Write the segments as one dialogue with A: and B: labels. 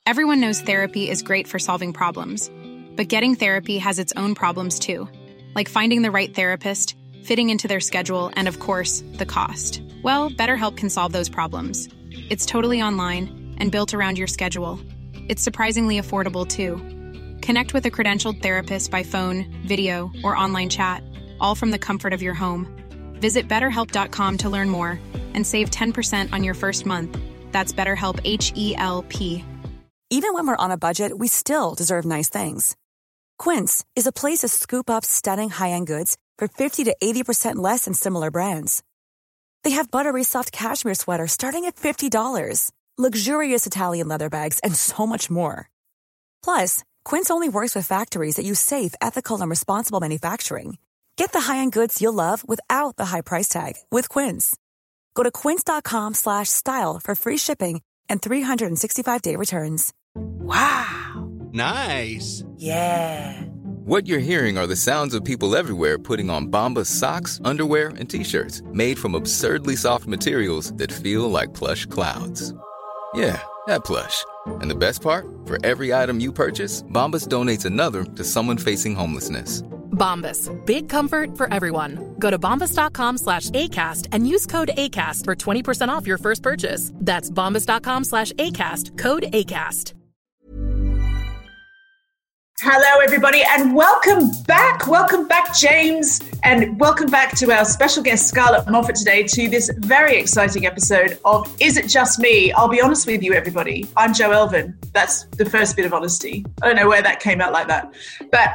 A: Everyone knows therapy is great for solving problems, but getting therapy has its own problems too, like finding the right therapist, fitting into their schedule, and of course, the cost. Well, BetterHelp can solve those problems. It's totally online and built around your schedule. It's surprisingly affordable too. Connect with a credentialed therapist by phone, video, or online chat, all from the comfort of your home. Visit BetterHelp.com to learn more and save 10% on your first month. That's BetterHelp, H-E-L-P.
B: Even when we're on a budget, we still deserve nice things. Quince is a place to scoop up stunning high-end goods for 50 to 80% less than similar brands. They have buttery soft cashmere sweaters starting at $50, luxurious Italian leather bags, and so much more. Plus, Quince only works with factories that use safe, ethical, and responsible manufacturing. Get the high-end goods you'll love without the high price tag with Quince. Go to quince.com/style for free shipping and 365-day returns.
C: Wow.
D: Nice.
C: Yeah.
E: What you're hearing are the sounds of people everywhere putting on Bombas socks, underwear, and T-shirts made from absurdly soft materials that feel like plush clouds. Yeah, that plush. And the best part? For every item you purchase, Bombas donates another to someone facing homelessness.
F: Bombas. Big comfort for everyone. Go to bombas.com/ACAST and use code ACAST for 20% off your first purchase. That's bombas.com/ACAST. Code ACAST.
G: Hello, everybody, and welcome back. Welcome back, James, and welcome back to our special guest, Scarlett Moffatt, today to this very exciting episode of Is It Just Me? I'll be honest with you, everybody. I'm Jo Elvin. That's the first bit of honesty. I don't know where that came out like that. But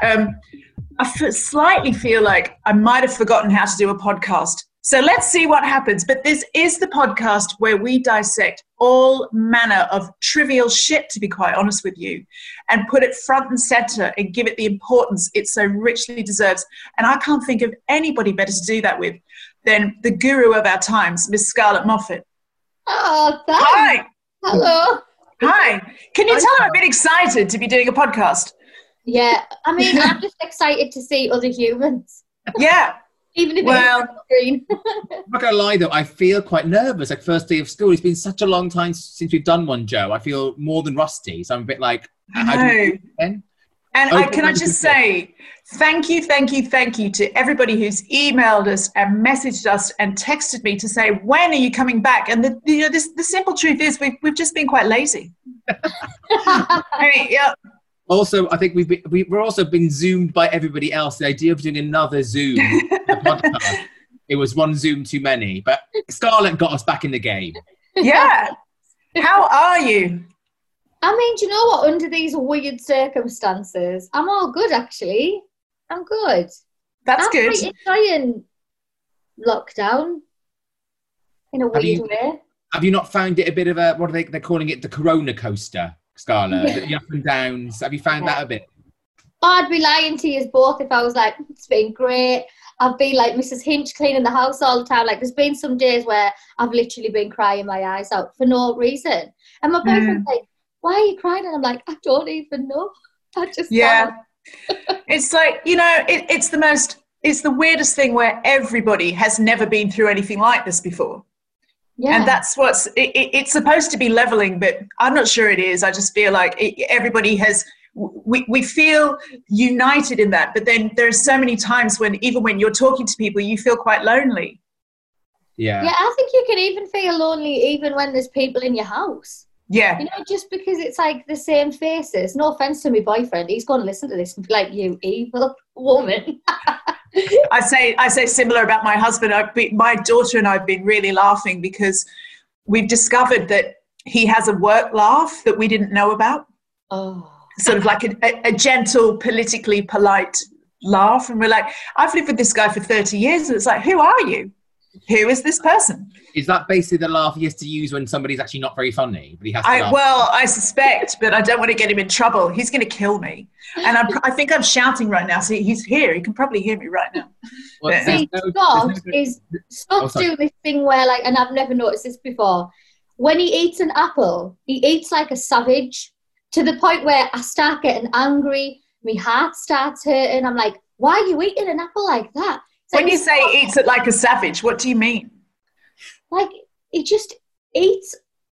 G: I slightly feel like I might have forgotten how to do a podcast. So let's see what happens. But this is the podcast where we dissect all manner of trivial shit, to be quite honest with you, and put it front and center and give it the importance it so richly deserves. And I can't think of anybody better to do that with than the guru of our times, Miss Scarlett Moffatt.
H: Oh, thanks.
G: Hi.
H: Hello.
G: Hi. Can you tell I'm a bit excited to be doing a podcast?
H: Yeah. I mean, I'm just excited to see other humans.
G: Yeah.
H: Even if it's
G: Well,
H: green.
D: I'm not going to lie, though. I feel quite nervous. Like, first day of school. It's been such a long time since we've done one, Jo. I feel more than rusty. So I'm a bit like, how do we do it again?
G: And can I just say, thank you to everybody who's emailed us and messaged us and texted me to say, when are you coming back? And the simple truth is we've just been quite lazy. I mean, yeah.
D: Also, I think we're also been Zoomed by everybody else. The idea of doing another Zoom podcast, it was one Zoom too many. But Scarlett got us back in the game.
G: Yeah. How are you?
H: I mean, do you know what? Under these weird circumstances, I'm all good, actually. I'm good.
G: That's good.
H: I'm enjoying lockdown in a weird way.
D: Have you not found it a bit of a, what are they're calling it, the Corona coaster, Scarlett? The up and downs. Have you found that a bit?
H: I'd be lying to you both if I was like, it's been great. I've been like Mrs. Hinch cleaning the house all the time. Like, there's been some days where I've literally been crying my eyes out for no reason. And my boyfriend's like, why are you crying? And I'm like, I don't even know. I just
G: It's like, it's the weirdest thing where everybody has never been through anything like this before. Yeah. And that's it's supposed to be leveling, but I'm not sure it is. I just feel like everybody we feel united in that. But then there are so many times when, even when you're talking to people, you feel quite lonely.
D: Yeah.
H: Yeah, I think you can even feel lonely even when there's people in your house.
G: Yeah.
H: Just because it's like the same faces. No offense to my boyfriend. He's going to listen to this and be like, you evil woman.
G: I say similar about my husband. My daughter and I have been really laughing because we've discovered that he has a work laugh that we didn't know about.
H: Oh.
G: Sort of like a gentle, politically polite laugh. And we're like, I've lived with this guy for 30 years. And it's like, who are you? Who is this person?
D: Is that basically the laugh he has to use when somebody's actually not very funny? But he has to laugh?
G: Well, I suspect, but I don't want to get him in trouble. He's going to kill me. And I think I'm shouting right now. So he's here. He can probably hear me right now.
D: Well,
H: Scott doing this thing where, like, and I've never noticed this before, when he eats an apple, he eats like a savage to the point where I start getting angry. My heart starts hurting. I'm like, why are you eating an apple like that?
G: When you say eats it like a savage, what do you mean?
H: Like, he just eats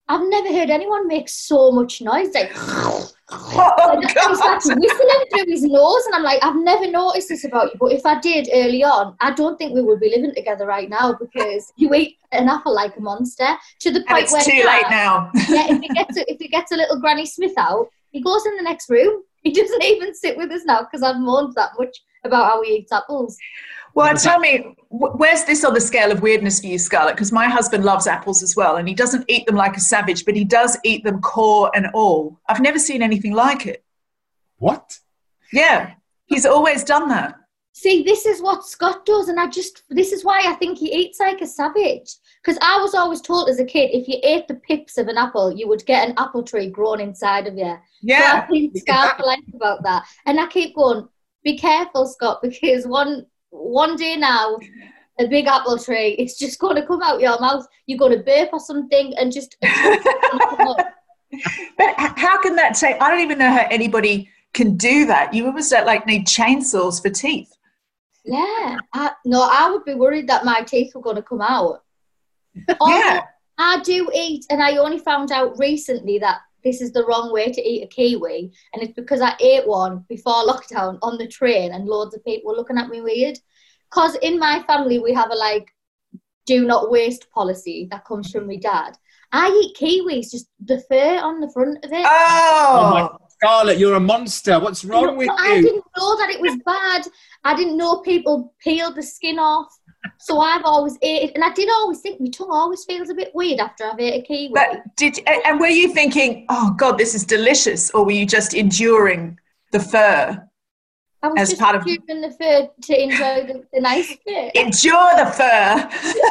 H: I've never heard anyone make so much noise. Like,
G: Oh,
H: he's
G: God.
H: like whistling through his nose, and I'm like, I've never noticed this about you, but if I did early on, I don't think we would be living together right now, because you eat an apple like a monster to the
G: And
H: point
G: it's
H: where
G: too late now.
H: yeah, if he gets a little Granny Smith out, he goes in the next room. He doesn't even sit with us now because I've moaned that much about how he eats apples.
G: Well, tell me, where's this on the scale of weirdness for you, Scarlett? Because my husband loves apples as well, and he doesn't eat them like a savage, but he does eat them core and all. I've never seen anything like it.
D: What?
G: Yeah, he's always done that.
H: See, this is what Scott does, and this is why I think he eats like a savage. Because I was always told as a kid, if you ate the pips of an apple, you would get an apple tree grown inside of you.
G: Yeah.
H: So I think Scott's like about that. And I keep going, be careful, Scott, because one day now, a big apple tree, it's just going to come out your mouth. You're going to burp or something, and just
G: But how can that take? I don't even know how anybody can do that. You almost like need chainsaws for teeth.
H: Yeah. I would be worried that my teeth were going to come out.
G: Yeah.
H: I do eat, and I only found out recently that this is the wrong way to eat a kiwi, and it's because I ate one before lockdown on the train, and loads of people were looking at me weird. Because in my family, we have a, do not waste policy that comes from my dad. I eat kiwis, just the fur on the front of it.
G: Oh
D: my Scarlett, you're a monster. What's wrong with you?
H: I didn't know that it was bad. I didn't know people peeled the skin off. So I've always ate it. And I did always think my tongue always feels a bit weird after I've ate a kiwi.
G: And were you thinking, oh, God, this is delicious? Or were you just enduring the fur?
H: I was just enduring the fur to enjoy the nice bit.
G: Endure the fur.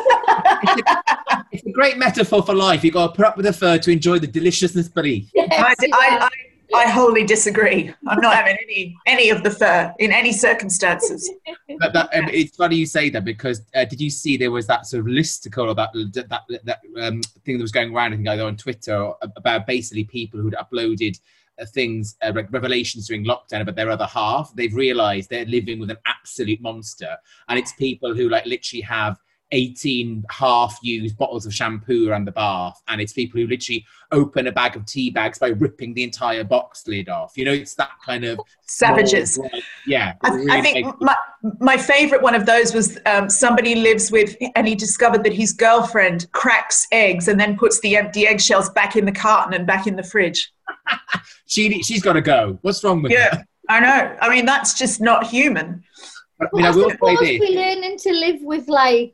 D: It's a great metaphor for life. You've got to put up with the fur to enjoy the deliciousness beneath.
H: Yes,
G: I wholly disagree. I'm not having any of the fur in any circumstances.
D: But it's funny you say that, because did you see there was that sort of listicle of that thing that was going around, I think, either on Twitter, about basically people who'd uploaded things, revelations during lockdown about their other half. They've realised they're living with an absolute monster, and it's people who literally have 18 half-used bottles of shampoo around the bath, and it's people who literally open a bag of tea bags by ripping the entire box lid off. It's that kind of
G: savages.
D: Yeah.
G: I think my favourite one of those was somebody lives with, and he discovered that his girlfriend cracks eggs and then puts the empty eggshells back in the carton and back in the fridge.
D: She's got to go. What's wrong with her?
G: I know. I mean, that's just not human.
D: I will say
H: suppose
D: this.
H: we're learning to live with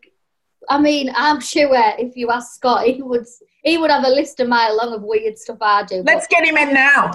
H: I'm sure if you ask Scott, he would have a list a mile long of weird stuff I do.
G: Let's get him in now.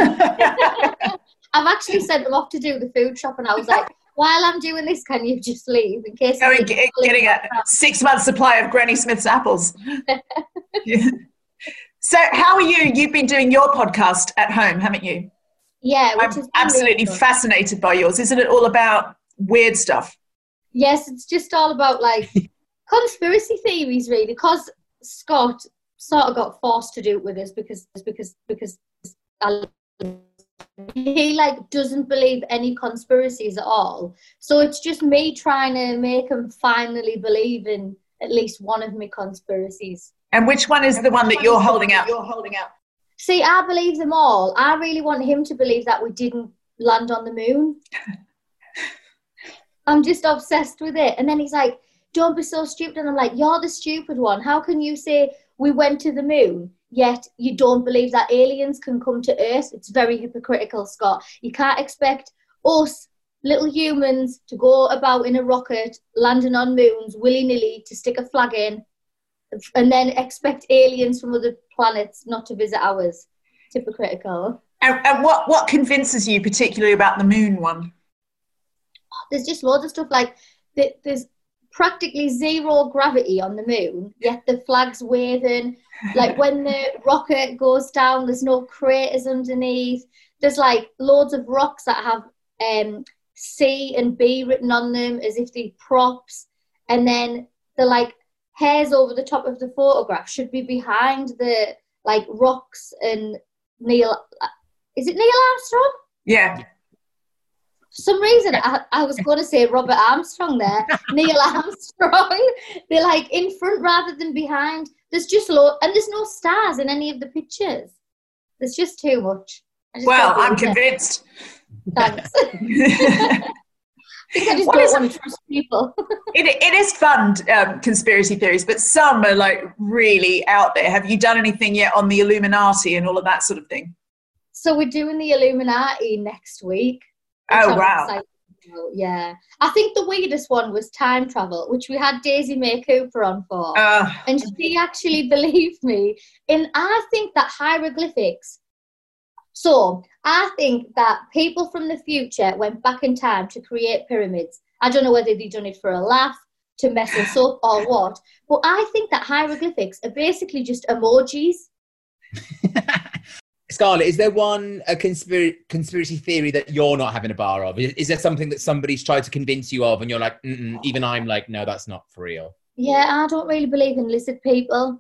H: I've actually sent them off to do the food shop, and I was like, while I'm doing this, can you just leave in case
G: getting a 6-month supply of Granny Smith's apples. Yeah. So how are you? You've been doing your podcast at home, haven't you?
H: Yeah.
G: I'm absolutely fascinated by yours. Isn't it all about weird stuff?
H: Yes, it's just all about conspiracy theories, really, because Scott sort of got forced to do it with us because he doesn't believe any conspiracies at all. So it's just me trying to make him finally believe in at least one of my conspiracies.
G: And which one is the one that you're holding out?
H: See, I believe them all. I really want him to believe that we didn't land on the moon. I'm just obsessed with it. And then he's like, don't be so stupid. And I'm like, you're the stupid one. How can you say we went to the moon, yet you don't believe that aliens can come to Earth? It's very hypocritical, Scott. You can't expect us, little humans, to go about in a rocket, landing on moons willy-nilly to stick a flag in, and then expect aliens from other planets not to visit ours. It's hypocritical.
G: And what convinces you particularly about the moon one?
H: There's just loads of stuff there's practically zero gravity on the moon, yet the flag's waving. When the rocket goes down, there's no craters underneath. There's loads of rocks that have C and B written on them as if they're props. And then the hairs over the top of the photograph should be behind the rocks and Neil. Is it Neil Armstrong?
G: Yeah.
H: For some reason, I was going to say Robert Armstrong there, Neil Armstrong. They're like in front rather than behind. There's just and there's no stars in any of the pictures. There's just too much.
G: Well, I'm convinced.
H: Thanks. I think I just don't want to trust people.
G: It is fun, conspiracy theories, but some are like really out there. Have you done anything yet on the Illuminati and all of that sort of thing?
H: So we're doing the Illuminati next week.
G: Oh, wow.
H: Yeah. I think the weirdest one was time travel, which we had Daisy May Cooper on for. And she actually believed me. And I think that hieroglyphics. So I think that people from the future went back in time to create pyramids. I don't know whether they've done it for a laugh, to mess us up or what. But I think that hieroglyphics are basically just emojis.
D: Scarlett, is there a conspiracy theory that you're not having a bar of? Is there something that somebody's tried to convince you of and you're like, even I'm like, no, that's not for real?
H: Yeah, I don't really believe in lizard people.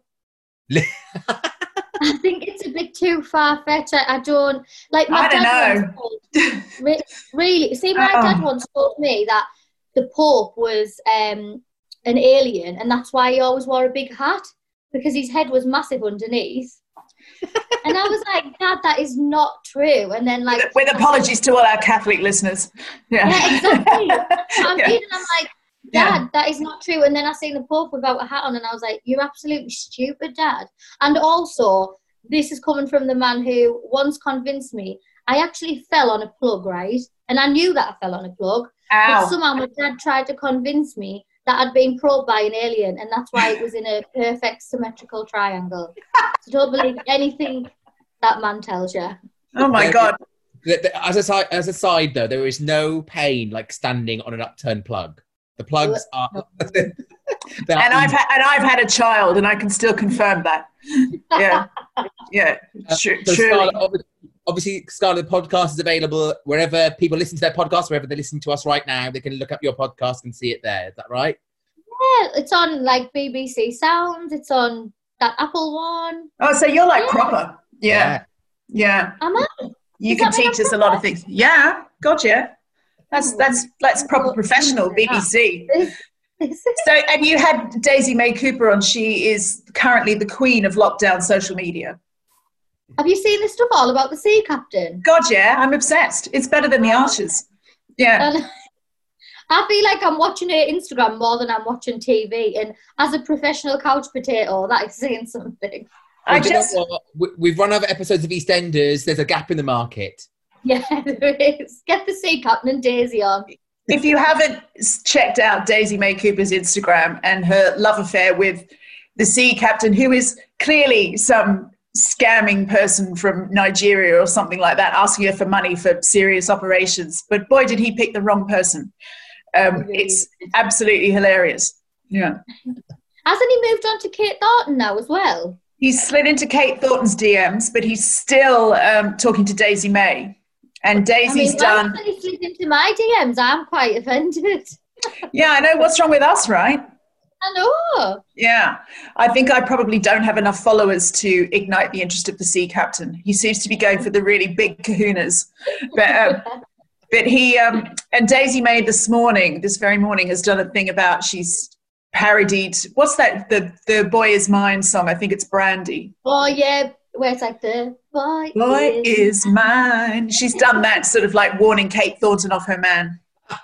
H: I think it's a bit too far-fetched. I don't... Like, my dad really... See, my dad once told me that the Pope was an alien, and that's why he always wore a big hat, because his head was massive underneath. And I was like, Dad, that is not true. And then, like...
G: With apologies to all our Catholic listeners. Yeah,
H: exactly. I'm like, Dad, that is not true. And then I seen the Pope without a hat on, and I was like, you're absolutely stupid, Dad. And also, this is coming from the man who once convinced me. I actually fell on a plug, right? And I knew that I fell on a plug.
G: Ow.
H: But somehow my dad tried to convince me that I'd been probed by an alien, and that's why it was in a perfect symmetrical triangle. So don't believe anything that man tells you.
G: Oh, my God.
D: As a side, though, there is no pain like standing on an upturned plug. The plugs are...
G: and I've had a child, and I can still confirm that. Yeah. Yeah. Truly.
D: Obviously, Scarlett, the podcast is available wherever people listen to their podcast, wherever they're listening to us right now. They can look up your podcast and see it there. Is that right?
H: Yeah, it's on like BBC Sounds. It's on that Apple one.
G: Oh, so you're like proper. Yeah.
H: Am I?
G: You can teach us a lot of things. Yeah. Gotcha. That's proper professional BBC. So, and you had Daisy May Cooper on. She is currently the queen of lockdown social media.
H: Have you seen this stuff all about the sea captain?
G: God, yeah, I'm obsessed. It's better than the Archers. Yeah.
H: And I feel like I'm watching her Instagram more than I'm watching TV. And as a professional couch potato, that is saying something.
D: We've run over episodes of EastEnders. There's a gap in the market.
H: Yeah, there is. Get the sea captain and Daisy on.
G: If you haven't checked out Daisy May Cooper's Instagram and her love affair with the sea captain, who is clearly some scamming person from Nigeria or something like that, asking her for money for serious operations. But boy, did he pick the wrong person. It's absolutely hilarious. Yeah.
H: Hasn't he moved on to Kate Thornton now as well?
G: He's slid into Kate Thornton's DMs, but he's still talking to Daisy May. And Daisy's done...
H: Why hasn't he slid into my DMs? I'm quite offended.
G: Yeah, I know. What's wrong with us, right?
H: I know.
G: Yeah. I think I probably don't have enough followers to ignite the interest of the sea captain. He seems to be going for the really big kahunas. But he... and Daisy May this very morning, has done a thing about she's parodied... What's that? The Boy Is Mine song. I think it's Brandy.
H: Oh, yeah. Where it's like the
G: boy is mine. She's done that, sort of like warning Kate Thornton off her man.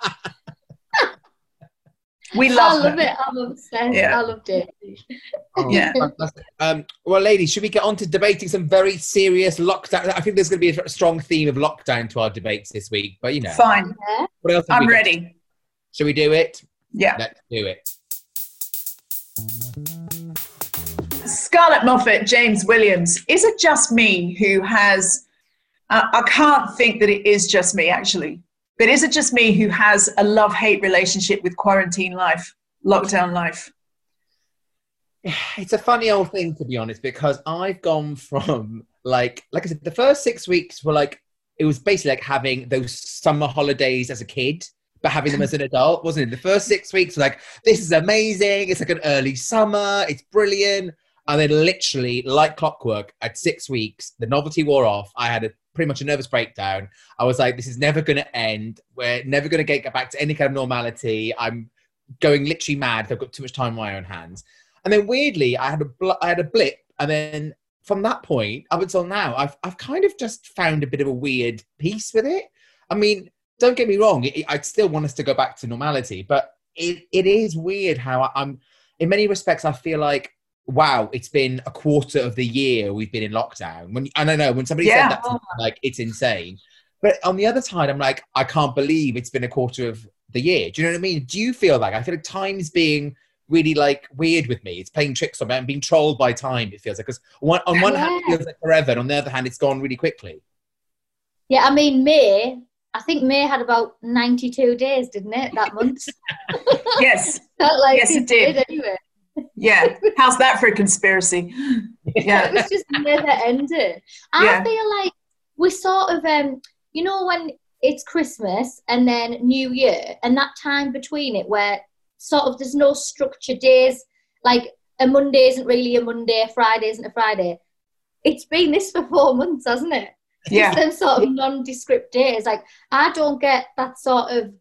G: We love
H: I love it. I'm obsessed. Yeah. I loved it.
G: Yeah.
D: Well, ladies, should we get on to debating some very serious lockdown? I think there's going to be a strong theme of lockdown to our debates this week, but you know.
G: Fine.
H: Yeah.
D: What else
G: I'm ready.
D: Should we do it?
G: Yeah.
D: Let's do it.
G: Scarlett Moffat, James Williams. Is it just me who has... I can't think that it is just me, actually. But is it just me who has a love-hate relationship with quarantine life, lockdown life?
D: It's a funny old thing, to be honest, because I've gone from, like I said, the first 6 weeks were like, it was basically like having those summer holidays as a kid, but having them as an adult, wasn't it? The first 6 weeks were like, this is amazing. It's like an early summer. It's brilliant. And then literally, like clockwork, at 6 weeks, the novelty wore off. I had pretty much a nervous breakdown. I was like, this is never going to end. We're never going to get back to any kind of normality. I'm going literally mad. I've got too much time on my own hands. And then weirdly, I had a blip. And then from that point up until now, I've kind of just found a bit of a weird peace with it. I mean, don't get me wrong. I still want us to go back to normality, but it is weird how I'm, in many respects, I feel like, wow, it's been a quarter of the year we've been in lockdown. I don't know, when somebody said that to me, like, it's insane. But on the other side, I'm like, I can't believe it's been a quarter of the year. Do you know what I mean? Do you feel like, I feel like time's being really like weird with me. It's playing tricks on me. I'm being trolled by time, it feels like. Because on one hand, it feels like forever, and on the other hand, it's gone really quickly.
H: Yeah, I mean, I think May had about 92 days, didn't it, that month?
G: Yes.
H: Yes,
G: it did.
H: Anyway.
G: Yeah. How's that for a conspiracy? Yeah.
H: It was just May that ended. I feel like we're sort of, you know, when it's Christmas and then New Year, and that time between it where sort of there's no structured days, like a Monday isn't really a Monday, a Friday isn't a Friday. It's been this for 4 months, hasn't it?
G: Yeah.
H: Just them sort of nondescript days. Like, I don't get that sort of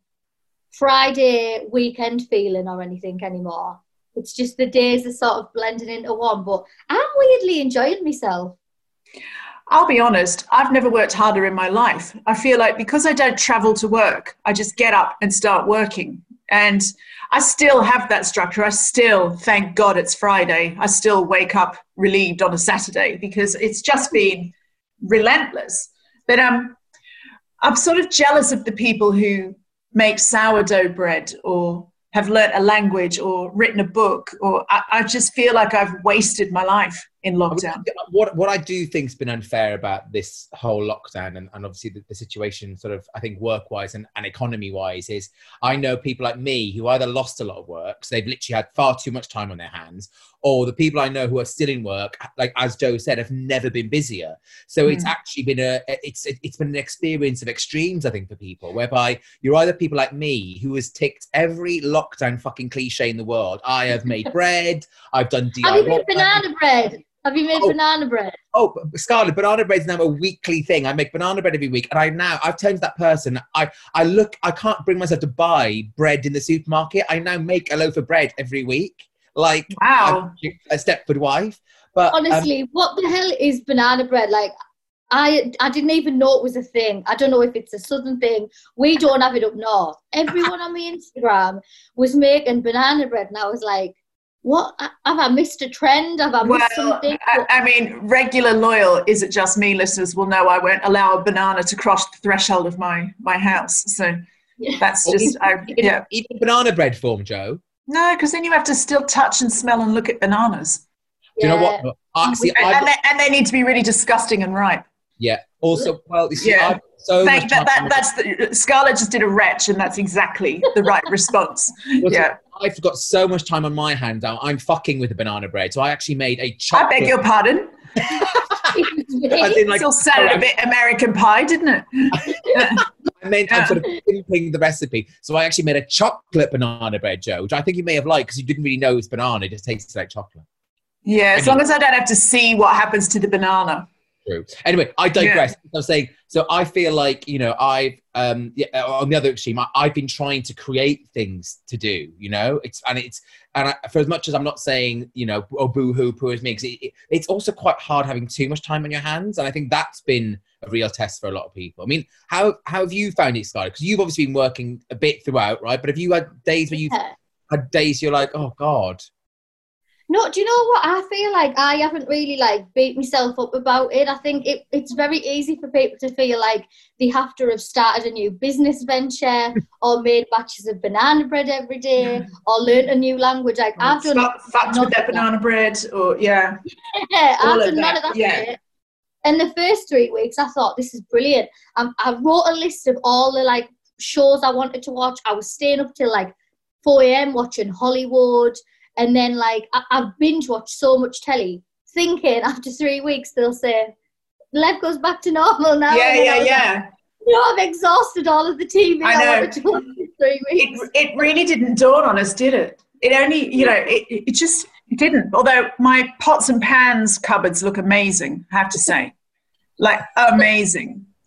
H: Friday weekend feeling or anything anymore. It's just the days are sort of blending into one, but I'm weirdly enjoying myself.
G: I'll be honest, I've never worked harder in my life. I feel like because I don't travel to work, I just get up and start working. And I still have that structure. I still, thank God it's Friday, I still wake up relieved on a Saturday because it's just been relentless. But I'm sort of jealous of the people who make sourdough bread or have learnt a language or written a book, or I just feel like I've wasted my life in lockdown.
D: What I do think's been unfair about this whole lockdown and obviously the situation sort of, I think, work-wise and economy-wise is I know people like me who either lost a lot of work, so they've literally had far too much time on their hands, or the people I know who are still in work, like as Joe said, have never been busier. So it's actually been it's been an experience of extremes, I think, for people, whereby you're either people like me who has ticked every lockdown fucking cliche in the world. I have made bread, I've done DIY.
H: Have you made banana bread? Have you made banana bread?
D: Oh, Scarlett, banana bread's now a weekly thing. I make banana bread every week, and I've turned to that person. I can't bring myself to buy bread in the supermarket. I now make a loaf of bread every week. Like,
G: wow,
D: a Stepford wife. But
H: honestly, what the hell is banana bread? Like, I didn't even know it was a thing. I don't know if it's a southern thing. We don't have it up north. Everyone on my Instagram was making banana bread, and I was like, what? Have I missed a trend? Have I missed something?
G: I mean, regular loyal Is It Just Me listeners will know I won't allow a banana to cross the threshold of my house. So that's just,
D: even banana bread form, Joe.
G: No, because then you have to still touch and smell and look at bananas.
D: Do you know what?
G: And they need to be really disgusting and ripe.
D: Yeah. Also, well, you see,
G: Scarlett just did a retch, and that's exactly the right response.
D: I've got so much time on my hand now. I'm fucking with the banana bread, so I actually made a chocolate.
G: I beg your pardon. It all sounded a bit American Pie, didn't it?
D: I'm sort of pimping the recipe. So I actually made a chocolate banana bread, Joe, which I think you may have liked because you didn't really know it's banana. It just tasted like chocolate.
G: Yeah, as long as I don't have to see what happens to the banana.
D: True. Anyway, I digress. I was saying, so I feel like, you know, I've on the other extreme, I've been trying to create things to do, you know, for as much as I'm not saying, you know, oh, boo-hoo, poor is me, because it's also quite hard having too much time on your hands. And I think that's been a real test for a lot of people. I mean, how have you found it, Scarlett? Because you've obviously been working a bit throughout, right? But have you had days where you've had days you're like, oh, God?
H: No, do you know what? I feel like I haven't really beat myself up about it. I think it's very easy for people to feel like they have to have started a new business venture or made batches of banana bread every day or learnt a new language. Like, I've done
G: fucked with that banana bread, or
H: I've done none of that. Yeah. And the first 3 weeks, I thought, this is brilliant. I wrote a list of all the shows I wanted to watch. I was staying up till 4 a.m. watching Hollywood. And then, I've binge-watched so much telly, thinking after 3 weeks they'll say, life goes back to normal now.
G: Yeah.
H: You know, I've exhausted all of the TV I wanted to watch in 3 weeks.
G: It really didn't dawn on us, did it? It only, it just didn't. Although my pots and pans cupboards look amazing, I have to say. Amazing.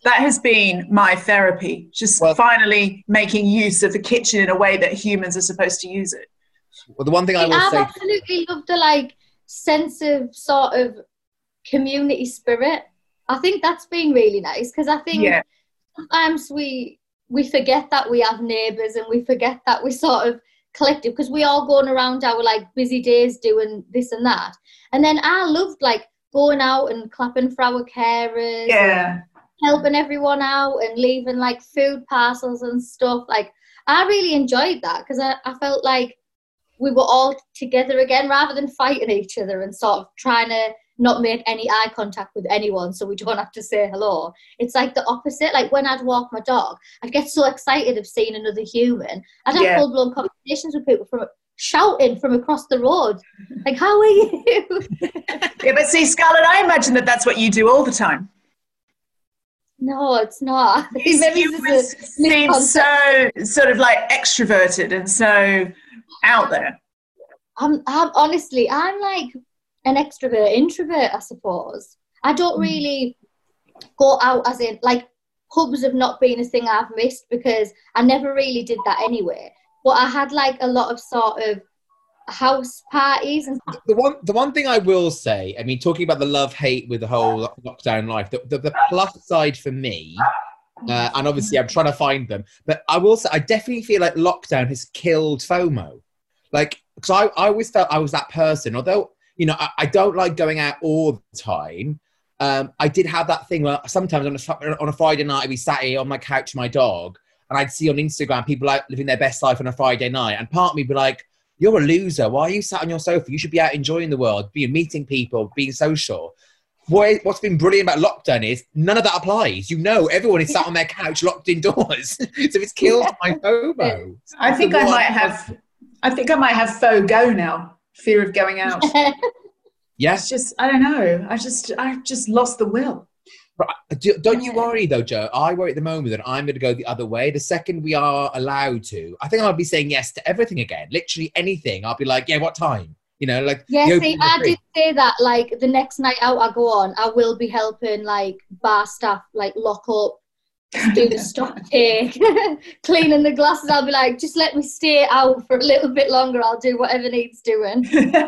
G: That has been my therapy, just finally making use of the kitchen in a way that humans are supposed to use it.
D: Well, the one thing I will
H: I've
D: say...
H: absolutely loved the like sense of sort of community spirit. I think that's been really nice, because I think sometimes we forget that we have neighbours, and we forget that we're sort of collective, because we all going around our like busy days doing this and that. And then I loved like going out and clapping for our carers, helping everyone out and leaving like food parcels and stuff. Like I really enjoyed that, because I felt like we were all together again, rather than fighting each other and sort of trying to not make any eye contact with anyone so we don't have to say hello. It's like the opposite. Like when I'd walk my dog, I'd get so excited of seeing another human. I'd have full-blown conversations with people shouting from across the road, like, how are you?
G: But see, Scarlett, I imagine that's what you do all the time.
H: No, it's not.
G: You seem so sort of like extroverted and so out there.
H: I'm honestly, I'm like an extrovert, introvert, I suppose. I don't really go out, as in like pubs have not been a thing I've missed, because I never really did that anyway. But I had like a lot of sort of house parties and
D: the one thing I will say, I mean, talking about the love-hate with the whole lockdown life, the plus side for me, and obviously I'm trying to find them, but I will say I definitely feel like lockdown has killed FOMO. Like, because I always felt I was that person, although, you know, I don't like going out all the time. I did have that thing where sometimes on a Friday night I'd be sat here on my couch with my dog, and I'd see on Instagram people like living their best life on a Friday night, and part of me would be like, you're a loser. Why are you sat on your sofa? You should be out enjoying the world, meeting people, being social. What's been brilliant about lockdown is none of that applies. You know, everyone is sat on their couch locked indoors. So it's killed my FOMO.
G: I think I might have FOGO now. Fear of going out.
D: Yes.
G: It's just, I don't know. I've just lost the will.
D: But don't you worry though, Joe. I worry at the moment that I'm going to go the other way. The second we are allowed to, I think I'll be saying yes to everything again. Literally anything. I'll be like, yeah, what time? You know, like.
H: Yeah, see, I did say that, like, the next night out I go on, I will be helping, like, bar staff, like, lock up, do the stock take, cleaning the glasses. I'll be like, just let me stay out for a little bit longer. I'll do whatever needs doing.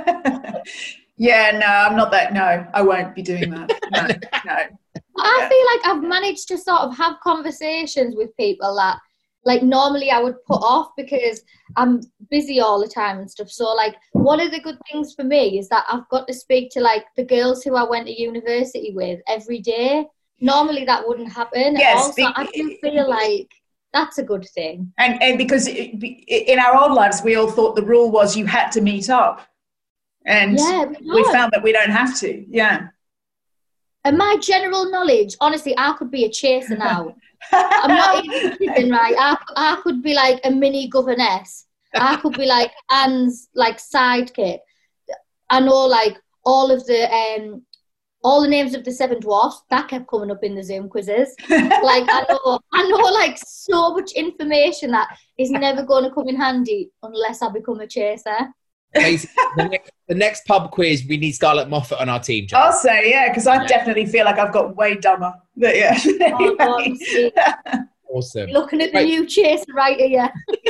G: Yeah, no, I'm not that. No, I won't be doing that. No.
H: I feel like I've managed to sort of have conversations with people that, like, normally I would put off because I'm busy all the time and stuff. So, like, one of the good things for me is that I've got to speak to, like, the girls who I went to university with every day. Normally that wouldn't happen.
G: Yes,
H: also, I do feel like that's a good thing.
G: And because in our old lives, we all thought the rule was you had to meet up. And we found that we don't have to. Yeah.
H: And my general knowledge, honestly, I could be a chaser now. I'm not even kidding, right? I could be like a mini governess. I could be like Anne's like sidekick. I know like all the names of the 7 dwarfs that kept coming up in the Zoom quizzes. Like I know like so much information that is never going to come in handy unless I become a chaser.
D: Basically, the next pub quiz, we need Scarlett Moffat on our team, John.
G: I'll say, yeah, because I definitely feel like I've got way dumber. But yeah.
H: Oh, God,
D: awesome.
H: Looking at the new chaser right here.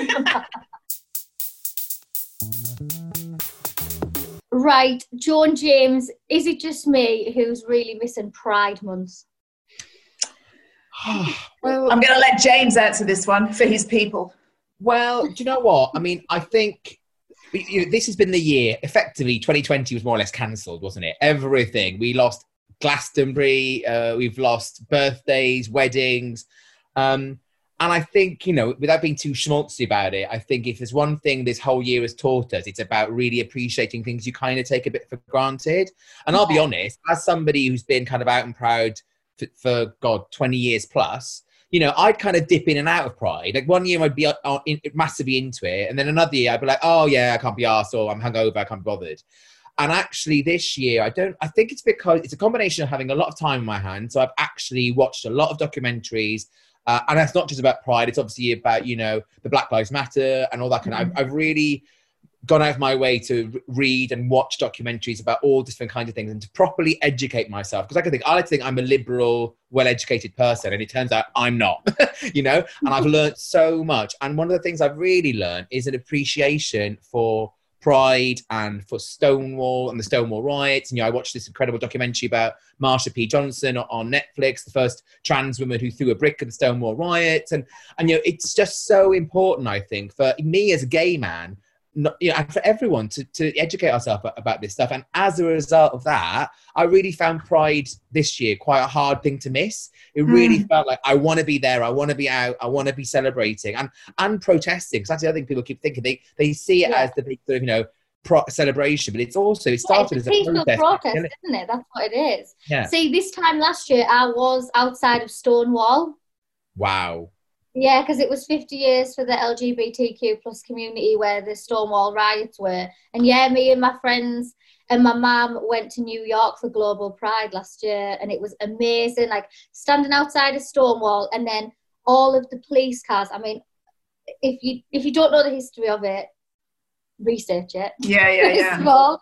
H: Right, Joan James, is it just me who's really missing Pride Month?
G: Well, I'm going to let James answer this one for his people.
D: Well, do you know what? I mean, I think this has been the year. Effectively, 2020 was more or less cancelled, wasn't it? Everything. We lost Glastonbury. We've lost birthdays, weddings. And I think, you know, without being too schmaltzy about it, I think if there's one thing this whole year has taught us, it's about really appreciating things you kind of take a bit for granted. And I'll be honest, as somebody who's been kind of out and proud for 20 years plus, you know, I'd kind of dip in and out of Pride. Like one year I'd be massively into it. And then another year I'd be like, oh yeah, I can't be arsed, or I'm hungover, I can't be bothered. And actually this year, I think it's because it's a combination of having a lot of time in my hands. So I've actually watched a lot of documentaries. And that's not just about Pride. It's obviously about, you know, the Black Lives Matter and all that kind of. I've really gone out of my way to read and watch documentaries about all different kinds of things and to properly educate myself. Because I like to think I'm a liberal, well-educated person, and it turns out I'm not, you know, and I've learned so much. And one of the things I've really learned is an appreciation for Pride and for Stonewall and the Stonewall riots. And, you know, I watched this incredible documentary about Marsha P. Johnson on Netflix, the first trans woman who threw a brick at the Stonewall riots. And you know, it's just so important, I think, for me as a gay man, you know, and for everyone to educate ourselves about this stuff. And as a result of that, I really found Pride this year quite a hard thing to miss. It really felt like I want to be there, I want to be out, I want to be celebrating and protesting. Because that's the other thing people keep thinking. They see it as the big sort of, you know, celebration, but it started as a
H: protest, isn't it? That's what it is.
D: Yeah.
H: See, this time last year, I was outside of Stonewall.
D: Wow.
H: Yeah, because it was 50 years for the LGBTQ plus community where the Stonewall riots were. And yeah, me and my friends and my mum went to New York for Global Pride last year, and it was amazing, like standing outside of Stonewall and then all of the police cars. I mean, if you don't know the history of it, research it.
G: Yeah.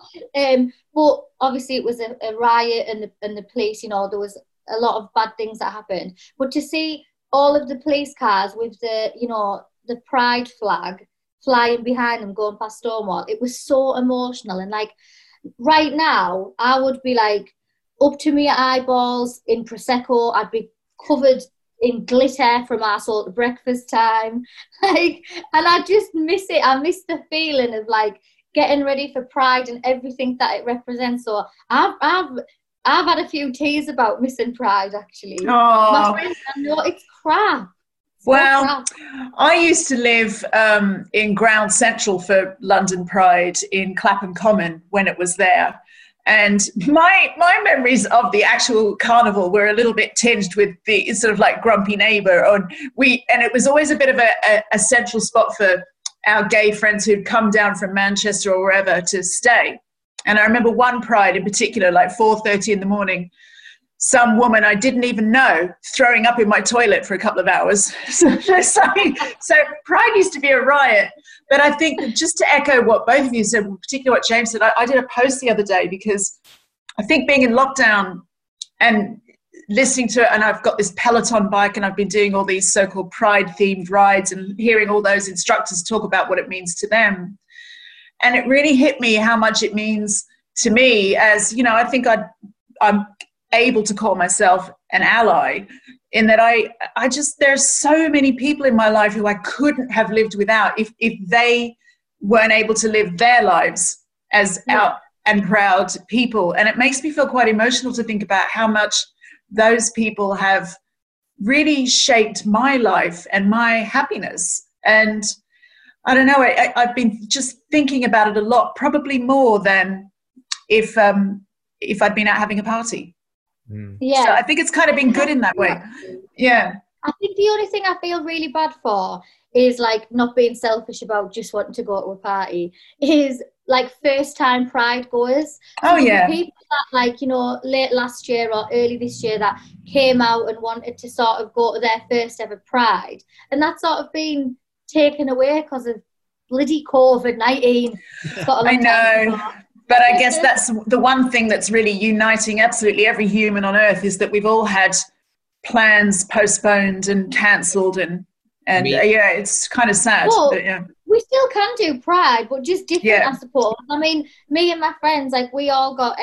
H: But obviously it was a riot, and the police, you know, there was a lot of bad things that happened. But to see all of the police cars with the, you know, the pride flag flying behind them going past Stonewall, it was so emotional. And like right now, I would be like up to my eyeballs in Prosecco. I'd be covered in glitter from arsehole to breakfast time. Like, and I just miss it. I miss the feeling of like getting ready for Pride and everything that it represents. So I've had a few teas about missing Pride, actually.
G: Oh.
H: My friends, I know it's crap.
G: Well, I used to live in Ground Central for London Pride in Clapham Common when it was there. And my memories of the actual carnival were a little bit tinged with the sort of like grumpy neighbour. And it was always a bit of a central spot for our gay friends who'd come down from Manchester or wherever to stay. And I remember one Pride in particular, like 4:30 in the morning, some woman I didn't even know throwing up in my toilet for a couple of hours. So Pride used to be a riot. But I think just to echo what both of you said, particularly what James said, I did a post the other day because I think being in lockdown and listening to it, and I've got this Peloton bike and I've been doing all these so-called Pride-themed rides and hearing all those instructors talk about what it means to them. And it really hit me how much it means to me as, you know, I think I'm able to call myself an ally in that I just, there's so many people in my life who I couldn't have lived without if they weren't able to live their lives as out and proud people. And it makes me feel quite emotional to think about how much those people have really shaped my life and my happiness. And I don't know, I've been just thinking about it a lot, probably more than if I'd been out having a party.
H: Yeah.
G: So I think it's kind of been good in that way. Yeah.
H: I think the only thing I feel really bad for is like not being selfish about just wanting to go to a party is like first time Pride goers.
G: Oh yeah.
H: People that like, you know, late last year or early this year that came out and wanted to sort of go to their first ever Pride. And that's sort of been taken away because of bloody COVID-19.
G: I know. But I guess that's the one thing that's really uniting absolutely every human on earth is that we've all had plans postponed and cancelled and yeah, it's kind of sad.
H: Well,
G: but, yeah.
H: We still can do Pride, but just different, I suppose. I mean, me and my friends, like we all got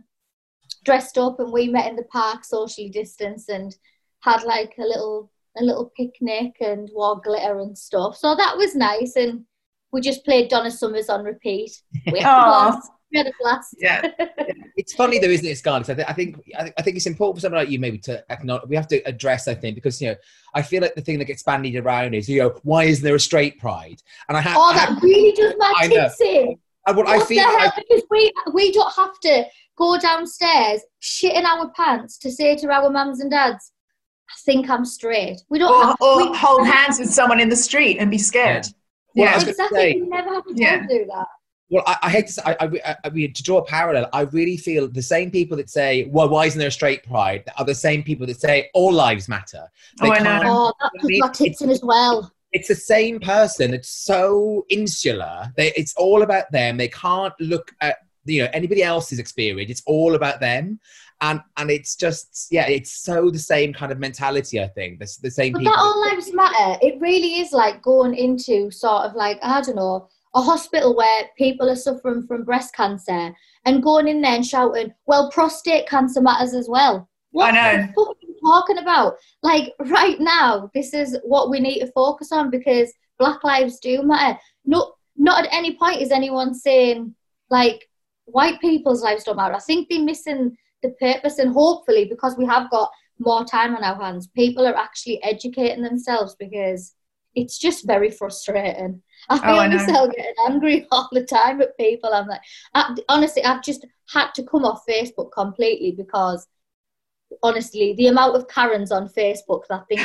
H: dressed up and we met in the park, socially distanced, and had like a little picnic and wore glitter and stuff. So that was nice, and we just played Donna Summers on repeat. We had a blast.
G: Yeah.
D: It's funny though, isn't it, Scarlett? I think it's important for someone like you maybe to acknowledge. We have to address, I think, because you know, I feel like the thing that gets bandied around is, you know, why isn't there a straight Pride? And
H: that really does my tits in.
D: What
H: the hell? Because we don't have to go downstairs, shit in our pants to say to our mums and dads, I think I'm straight. We don't
G: hold hands with someone in the street and be scared.
H: Yeah, exactly. We never have to do that.
D: Well, I hate to say, I mean, to draw a parallel, I really feel the same people that say, well, why isn't there a straight Pride, are the same people that say all lives matter.
G: I know.
H: Oh, that puts my tits in as well.
D: It's the same person. It's so insular. It's all about them. They can't look at anybody else's experience. It's all about them. And it's just, it's so the same kind of mentality, I think. The same
H: but
D: people.
H: That all lives matter. It really is like going into sort of like, I don't know, a hospital where people are suffering from breast cancer and going in there and shouting, well, prostate cancer matters as well. What the fuck are you talking about? Like, right now, this is what we need to focus on because Black lives do matter. Not at any point is anyone saying, like, white people's lives don't matter. I think they're missing the purpose, and hopefully, because we have got more time on our hands, people are actually educating themselves because it's just very frustrating. I feel myself getting angry all the time at people. I'm like, honestly, I've just had to come off Facebook completely because honestly, the amount of Karens on Facebook that think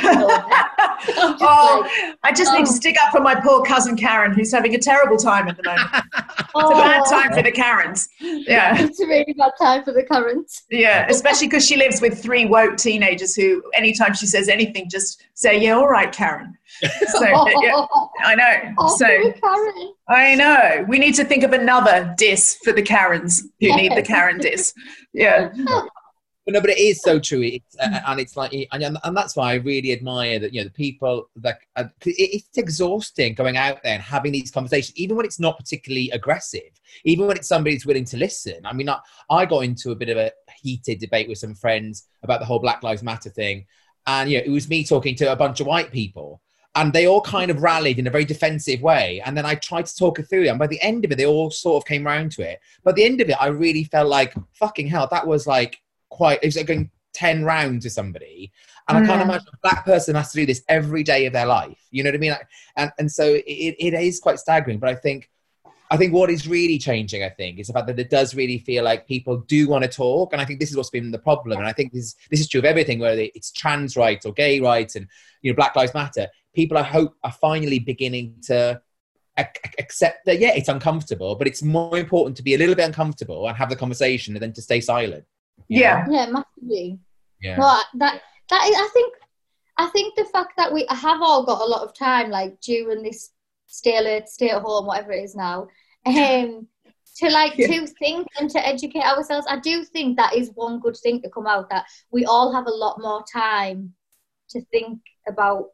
G: I just need to stick up for my poor cousin Karen, who's having a terrible time at the moment. It's a bad time for the Karens. Yeah,
H: it's a really bad time for the Karens.
G: Yeah, especially because she lives with 3 woke teenagers who, anytime she says anything, just say, "Yeah, all right, Karen." So I know. So
H: Karen.
G: I know. We need to think of another diss for the Karens who need the Karen diss. Yeah.
D: No, but it is so true. And it's like, and that's why I really admire that, the people that it's exhausting going out there and having these conversations, even when it's not particularly aggressive, even when it's somebody who's willing to listen. I mean, I got into a bit of a heated debate with some friends about the whole Black Lives Matter thing. And, it was me talking to a bunch of white people. And they all kind of rallied in a very defensive way. And then I tried to talk it through. And by the end of it, they all sort of came around to it. But at the end of it, I really felt like, fucking hell, that was like, it was like going 10 rounds with somebody, and I can't imagine a Black person has to do this every day of their life. You know what I mean? And so it is quite staggering. But I think what is really changing, is the fact that it does really feel like people do want to talk, and I think this is what's been the problem. And I think this is true of everything, whether it's trans rights or gay rights, and Black Lives Matter. People, I hope, are finally beginning to accept that it's uncomfortable, but it's more important to be a little bit uncomfortable and have the conversation than to stay silent.
G: Yeah,
H: massively.
D: Yeah.
H: Well, I think the fact that we have all got a lot of time, like during this stay at home, whatever it is now, to think and to educate ourselves. I do think that is one good thing to come out, that we all have a lot more time to think about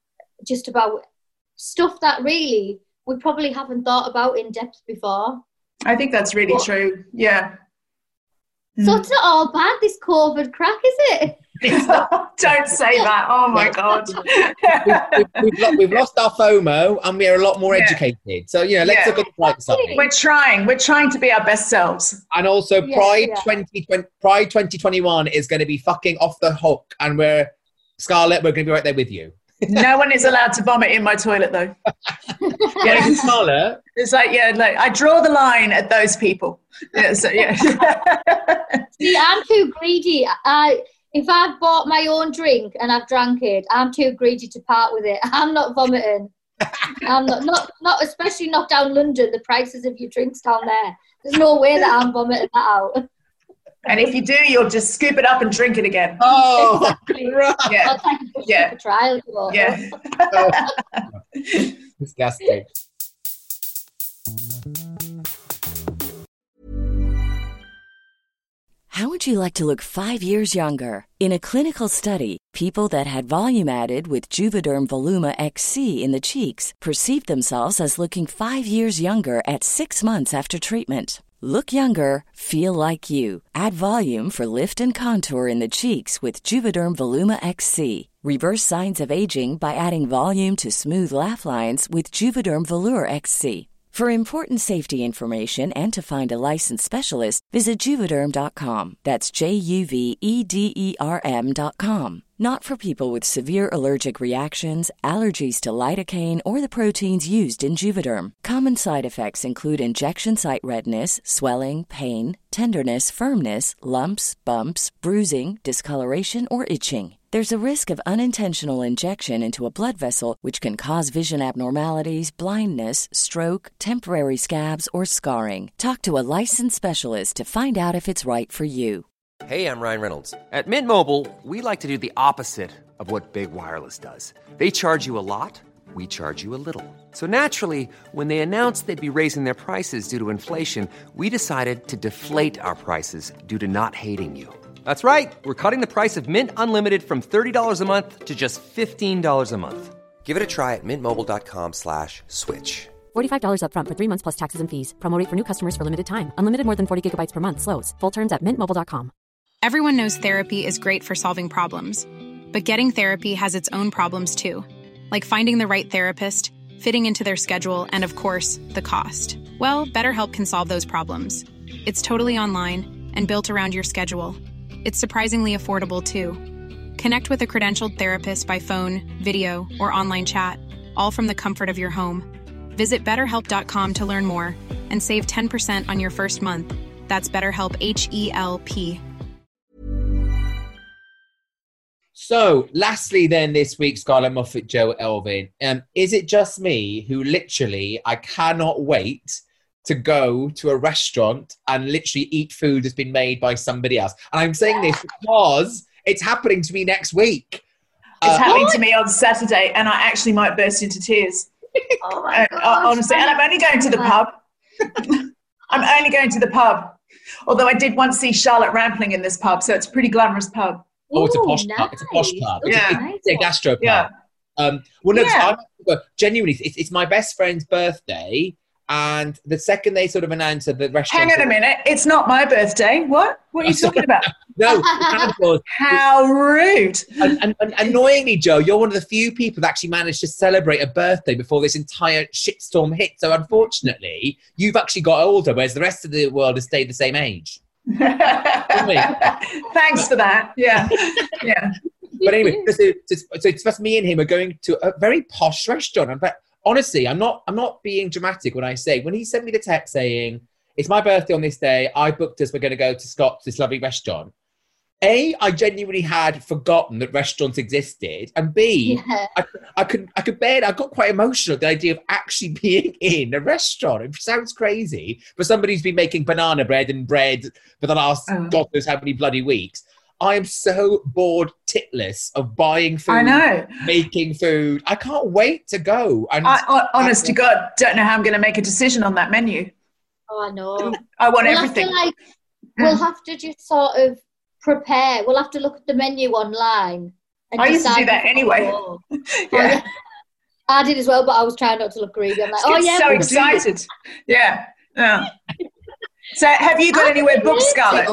H: stuff that really we probably haven't thought about in depth before.
G: I think that's really true. Yeah.
H: So it's not all bad, this COVID crack, is it?
G: Don't say that. Oh, my God.
D: we've lost our FOMO and we're a lot more educated. So, let's look at the bright side.
G: We're trying to be our best selves.
D: And also Pride 2021 is going to be fucking off the hook. And Scarlett, we're going to be right there with you.
G: No one is allowed to vomit in my toilet, though.
D: Scarlett.
G: It's like, I draw the line at those people. See,
H: I'm too greedy. If I've bought my own drink and I've drank it, I'm too greedy to part with it. I'm not vomiting. I'm not especially not down London, the prices of your drinks down there. There's no way that I'm vomiting that out.
G: And if you do, you'll just scoop it up and drink it again.
D: Oh,
H: exactly.
D: Right.
G: Yeah.
H: I'll take a trial.
G: Yeah.
D: Disgusting.
I: How would you like to look 5 years younger? In a clinical study, people that had volume added with Juvederm Voluma XC in the cheeks perceived themselves as looking 5 years younger at 6 months after treatment. Look younger, feel like you. Add volume for lift and contour in the cheeks with Juvederm Voluma XC. Reverse signs of aging by adding volume to smooth laugh lines with Juvederm Volure XC. For important safety information and to find a licensed specialist, visit Juvederm.com. That's JUVEDERM.com. Not for people with severe allergic reactions, allergies to lidocaine, or the proteins used in Juvederm. Common side effects include injection site redness, swelling, pain, tenderness, firmness, lumps, bumps, bruising, discoloration, or itching. There's a risk of unintentional injection into a blood vessel, which can cause vision abnormalities, blindness, stroke, temporary scabs, or scarring. Talk to a licensed specialist to find out if it's right for you.
J: Hey, I'm Ryan Reynolds. At Mint Mobile, we like to do the opposite of what Big Wireless does. They charge you a lot, we charge you a little. So naturally, when they announced they'd be raising their prices due to inflation, we decided to deflate our prices due to not hating you. That's right. We're cutting the price of Mint Unlimited from $30 a month to just $15 a month. Give it a try at mintmobile.com/switch.
K: $45 up front for 3 months plus taxes and fees. Promo rate for new customers for limited time. Unlimited more than 40 gigabytes per month. Slows full terms at mintmobile.com.
A: Everyone knows therapy is great for solving problems, but getting therapy has its own problems too, like finding the right therapist, fitting into their schedule, and of course, the cost. Well, BetterHelp can solve those problems. It's totally online and built around your schedule. It's surprisingly affordable too. Connect with a credentialed therapist by phone, video, or online chat, all from the comfort of your home. Visit BetterHelp.com to learn more and save 10% on your first month. That's BetterHelp, H-E-L-P.
D: So, lastly then this week, Scarlett Moffat, Joe Elvin. Is it just me who literally, I cannot wait to go to a restaurant and literally eat food that's been made by somebody else? And I'm saying this because it's happening to me next week.
G: It's happening to me on Saturday, and I actually might burst into tears.
H: Oh my God.
G: Honestly, and I'm only going to the pub. I'm only going to the pub. Although I did once see Charlotte Rampling in this pub, so it's a pretty glamorous pub.
D: Oh, it's a posh pub. It's a posh pub. It's a gastro pub.
G: Yeah.
D: Genuinely, it's my best friend's birthday, and the second they sort of announced that the restaurant...
G: Hang on a minute. It's not my birthday. What? What are you talking about?
D: No.
G: How rude.
D: And annoyingly, Joe, you're one of the few people that actually managed to celebrate a birthday before this entire shitstorm hit. So unfortunately, you've actually got older, whereas the rest of the world has stayed the same age.
G: Thanks for that. Yeah.
D: But anyway, so it's just me and him are going to a very posh restaurant. But honestly, I'm not being dramatic when I say, when he sent me the text saying, it's my birthday on this day, I booked us, we're going to go to Scott's, this lovely restaurant. A, I genuinely had forgotten that restaurants existed. And B, I could bear, I got quite emotional at the idea of actually being in a restaurant. It sounds crazy for somebody who's been making banana bread and bread for the last God knows how many bloody weeks. I am so bored titless of buying food,
G: I know,
D: making food. I can't wait to go. And
G: honest to God, don't know how I'm going to make a decision on that menu.
H: Oh, I know.
G: I want everything.
H: We'll have to just sort of prepare. We'll have to look at the menu online. And
G: I used to do that anyway.
H: Yeah. I did as well, but I was trying not to look greedy. I'm like,
G: so excited. Yeah. So have you got anywhere booked, Scarlett?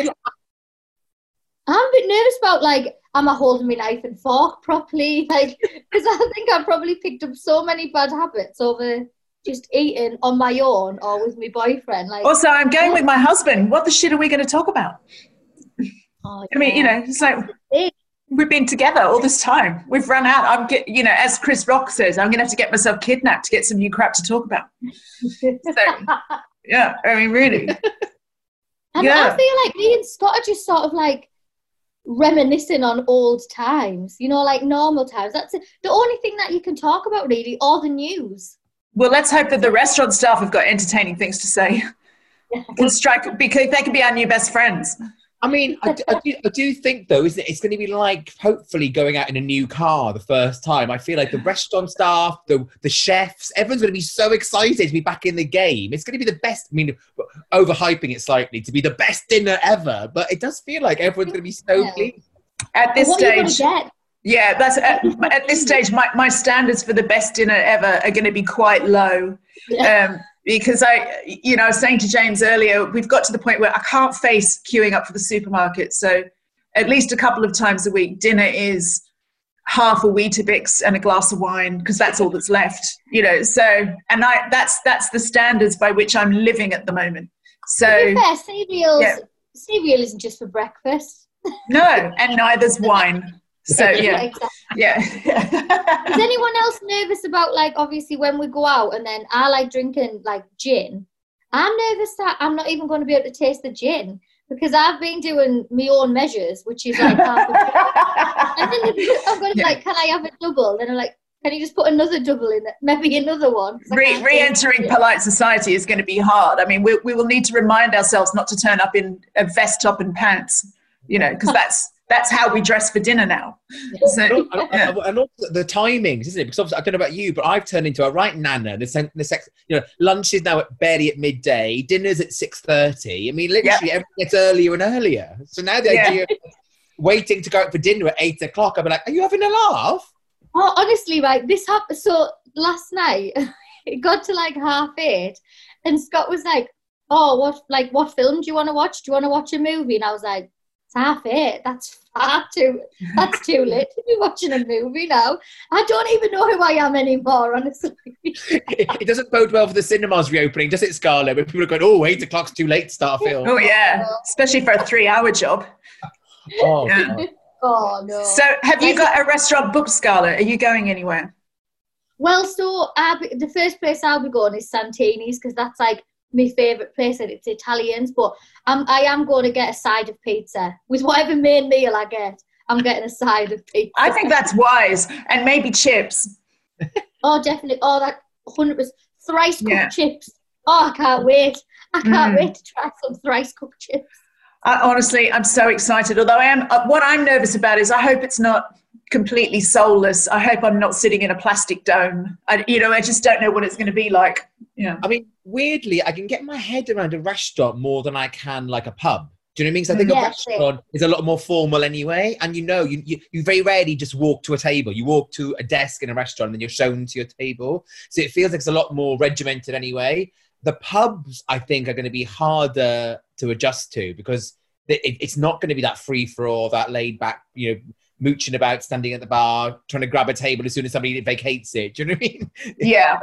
H: I'm a bit nervous about, am I holding my knife and fork properly? Because I think I've probably picked up so many bad habits over just eating on my own or with my boyfriend.
G: Also, I'm going with my husband. What the shit are we going to talk about? I mean, it's like we've been together all this time. We've run out. As Chris Rock says, I'm going to have to get myself kidnapped to get some new crap to talk about. Yeah, I mean, really.
H: And I feel like me and Scott are just sort of reminiscing on old times, normal times. That's the only thing that you can talk about, really, or the news.
G: Well, let's hope that the restaurant staff have got entertaining things to say. Can strike, because they can be our new best friends.
D: I mean, I do think, though, isn't it? It's going to be like, hopefully, going out in a new car the first time. I feel like the restaurant staff, the chefs, everyone's going to be so excited to be back in the game. It's going to be the best, overhyping it slightly, to be the best dinner ever. But it does feel like everyone's going to be so pleased.
G: At this stage, yeah, that's at this stage, my standards for the best dinner ever are going to be quite low. Because I was saying to James earlier, we've got to the point where I can't face queuing up for the supermarket. So at least a couple of times a week, dinner is half a Weetabix and a glass of wine, because that's all that's left, So, and that's the standards by which I'm living at the moment. So,
H: to be fair, cereal isn't just for breakfast.
G: No, and neither's wine. So yeah,
H: exactly.
G: Yeah.
H: Is anyone else nervous about, obviously when we go out and then I like drinking gin? I'm nervous that I'm not even going to be able to taste the gin, because I've been doing my own measures, which is half a gin. And then I'm going to be can I have a double? Then I'm like, can you just put another double in it? Maybe another one.
G: Re-entering polite society is going to be hard. I mean, we will need to remind ourselves not to turn up in a vest top and pants, because That's how we dress for dinner now. So,
D: and also the timings, isn't it? Because obviously, I don't know about you, but I've turned into a right nana. Lunch is now barely at midday. Dinner's at 6:30. I mean, literally, everything gets earlier and earlier. So now the idea of waiting to go out for dinner at 8 o'clock, I'll be like, are you having a laugh?
H: Oh, honestly, right, this happened. So last night, it got to like 7:30, and Scott was like, oh, what film do you want to watch? Do you want to watch a movie? And I was like, it's 7:30. That's too late to be watching a movie now. I don't even know who I am anymore, honestly.
D: It doesn't bode well for the cinemas reopening, does it, Scarlett? When people are going, oh, 8 o'clock's too late to start a film.
G: Oh, yeah. Especially for a 3-hour job.
D: Oh, God.
H: Oh, no.
G: So have you got a restaurant booked, Scarlett? Are you going anywhere?
H: Well, so the first place I'll be going is Santini's, because that's like my favourite place, and it's Italians. But I am going to get a side of pizza. With whatever main meal I get, I'm getting a side of pizza.
G: I think that's wise. And maybe chips.
H: Oh, definitely. Oh, that 100%. Thrice cooked chips. Oh, I can't wait. I can't wait to try some thrice cooked chips.
G: Honestly, I'm so excited. Although what I'm nervous about is I hope it's not completely soulless. I hope I'm not sitting in a plastic dome. I just don't know what it's going to be like. Yeah.
D: I mean, weirdly, I can get my head around a restaurant more than I can like a pub. Do you know what I mean? So I think a restaurant is a lot more formal anyway. And you very rarely just walk to a table. You walk to a desk in a restaurant and then you're shown to your table. So it feels like it's a lot more regimented anyway. The pubs, I think, are going to be harder to adjust to because it's not going to be that free-for-all, that laid-back, mooching about, standing at the bar, trying to grab a table as soon as somebody vacates it. Do you know what I mean?
G: Yeah.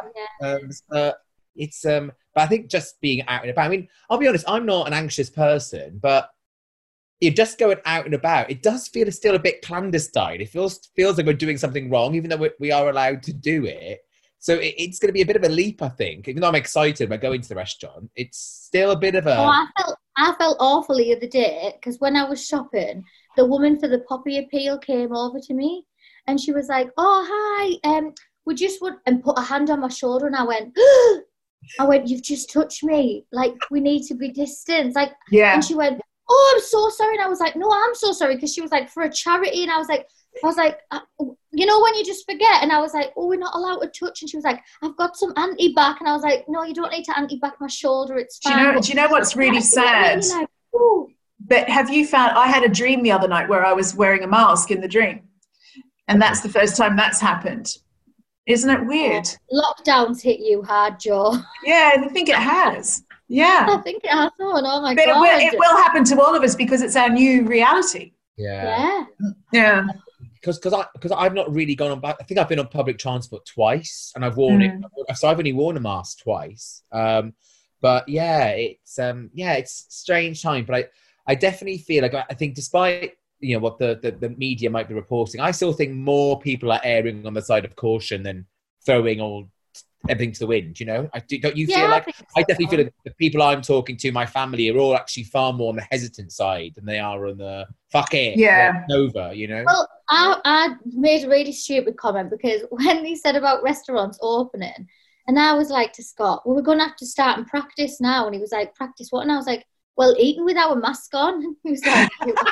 D: But I think just being out and about. I mean, I'll be honest, I'm not an anxious person, but you're just going out and about. It does feel still a bit clandestine. It feels like we're doing something wrong, even though we are allowed to do it. So it's going to be a bit of a leap, I think. Even though I'm excited about going to the restaurant, it's still a bit of a...
H: Oh, I felt awful the other day because when I was shopping, the woman for the Poppy Appeal came over to me and she was like, oh, hi, we just would... and put a hand on my shoulder and I went, you've just touched me. Like, we need to be distant. Like, and she went, oh, I'm so sorry. And I was like, no, I'm so sorry. Because she was like, for a charity. And I was like, when you just forget. And I was like, oh, we're not allowed to touch. And she was like, I've got some anti-back. And I was like, no, you don't need to anti-back my shoulder. It's fine.
G: Do you know what's really sad? But have you found, I had a dream the other night where I was wearing a mask in the dream. And that's the first time that's happened. Isn't it weird?
H: Lockdowns hit you hard, Joe.
G: Yeah, I think it has. Yeah.
H: I think it has. Oh my
G: God.
H: But
G: it will happen to all of us because it's our new reality.
D: Yeah. Because I've not really gone on. I think I've been on public transport twice, and I've worn it. So I've only worn a mask twice. But yeah, it's a strange time. But I definitely feel like I think despite what the media might be reporting, I still think more people are erring on the side of caution than throwing everything to the wind. Don't you feel like? I definitely feel like the people I'm talking to, my family, are all actually far more on the hesitant side than they are on the fuck it, it's over.
H: Well, I made a really stupid comment because when he said about restaurants opening, and I was like to Scott, well, we're going to have to start and practice now. And he was like, practice what? And I was like, well, eating without a mask on. He was like,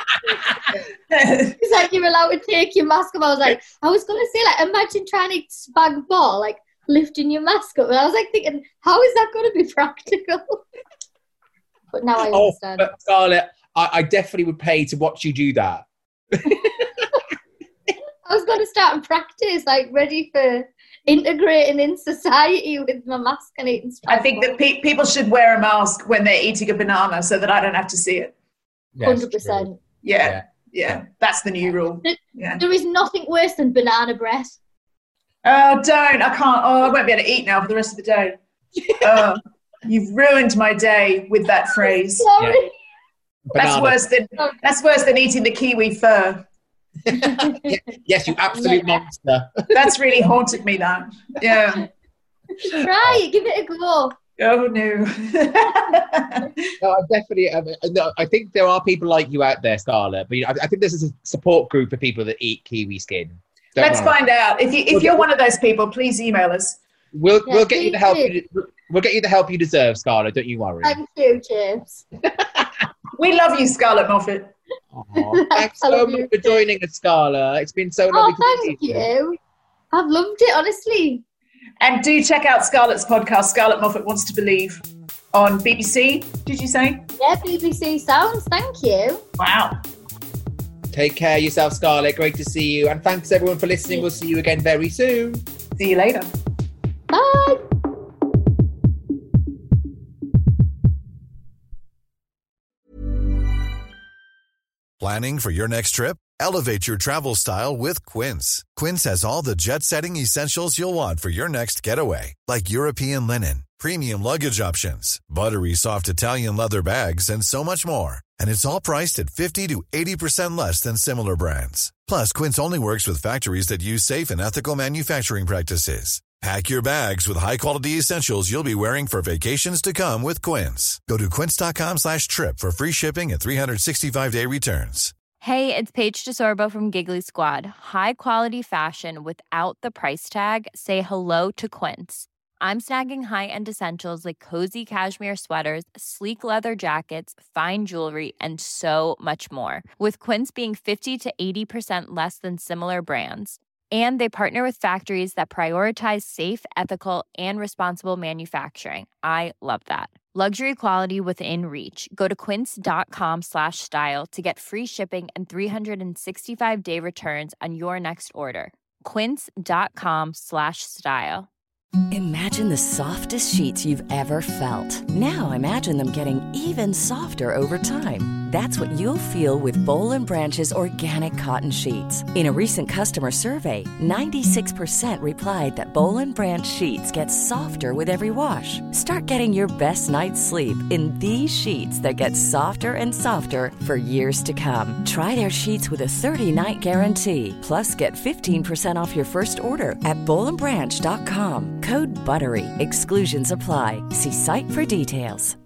H: he's like, you're allowed to take your mask off. I was going to say, like, imagine trying to eat spag bol, like lifting your mask up. And I was like thinking, how is that going to be practical? But now I understand.
D: But Scarlett, I definitely would pay to watch you do that.
H: I was going to start and practice, like ready for integrating in society with my mask and eating spag bol.
G: I think that people should wear a mask when they're eating a banana so that I don't have to see it.
H: 100%.
G: Yeah. That's the new rule.
H: There is nothing worse than banana breath.
G: Oh, don't. I can't. Oh, I won't be able to eat now for the rest of the day. You've ruined my day with that phrase.
H: Sorry.
G: That's worse than eating the kiwi fur.
D: Yes, you absolute monster.
G: That's really haunted me, that. Yeah.
H: Try it. Give it a go.
G: Oh, no.
D: No, I definitely... I think there are people like you out there, Scarlett, but I think there's a support group of people that eat kiwi skin.
G: Let's find out. If you're one of those people, please email us.
D: We'll get you the help. We'll get you the help you deserve, Scarlett. Don't you worry.
H: Thank you, James.
G: We love you, Scarlett Moffat.
D: Thanks so much for joining us, Scarlett. It's been so lovely to
H: thank you. I've loved it, honestly.
G: And do check out Scarlett's podcast, Scarlett Moffat Wants to Believe, on BBC, did you say?
H: Yeah, BBC Sounds. Thank you.
G: Wow.
D: Take care of yourself, Scarlett. Great to see you. And thanks, everyone, for listening. We'll see you again very soon.
G: See you later.
H: Bye.
L: Planning for your next trip? Elevate your travel style with Quince. Quince has all the jet-setting essentials you'll want for your next getaway, like European linen, premium luggage options, buttery soft Italian leather bags, and so much more. And it's all priced at 50 to 80% less than similar brands. Plus, Quince only works with factories that use safe and ethical manufacturing practices. Pack your bags with high-quality essentials you'll be wearing for vacations to come with Quince. Go to quince.com/trip for free shipping and 365-day returns.
M: Hey, it's Paige DeSorbo from Giggly Squad. High quality fashion without the price tag. Say hello to Quince. I'm snagging high-end essentials like cozy cashmere sweaters, sleek leather jackets, fine jewelry, and so much more. With Quince being 50 to 80% less than similar brands. And they partner with factories that prioritize safe, ethical, and responsible manufacturing. I love that. Luxury quality within reach. Go to quince.com/style to get free shipping and 365-day returns on your next order. Quince.com/style.
I: Imagine the softest sheets you've ever felt. Now imagine them getting even softer over time. That's what you'll feel with Boll & Branch's organic cotton sheets. In a recent customer survey, 96% replied that Boll & Branch sheets get softer with every wash. Start getting your best night's sleep in these sheets that get softer and softer for years to come. Try their sheets with a 30-night guarantee. Plus, get 15% off your first order at bollandbranch.com. Code BUTTERY. Exclusions apply. See site for details.